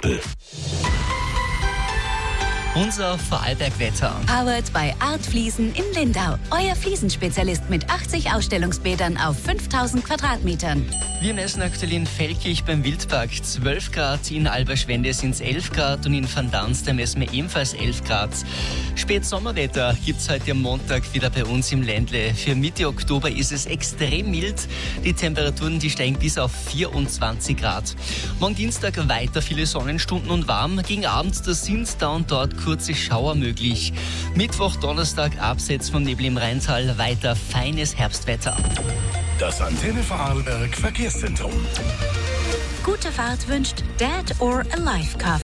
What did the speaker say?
Apfel. Unser Vorarlberg-Wetter. Powered by Art Fliesen in Lindau. Euer Fliesenspezialist mit 80 Ausstellungsbädern auf 5000 Quadratmetern. Wir messen aktuell in Feldkirch beim Wildpark 12 Grad, in Alberschwende sind es 11 Grad und in Van Dans, da messen wir ebenfalls 11 Grad. Spätsommerwetter gibt es heute am Montag wieder bei uns im Ländle. Für Mitte Oktober ist es extrem mild. Die Temperaturen, die steigen bis auf 24 Grad. Morgen Dienstag weiter viele Sonnenstunden und warm. Gegen Abend, da sind da und dort kurze Schauer möglich. Mittwoch, Donnerstag, abseits vom Nebel im Rheintal, weiter feines Herbstwetter. Das Antenne Vorarlberg Verkehrszentrum. Gute Fahrt wünscht Dad or Alive Car.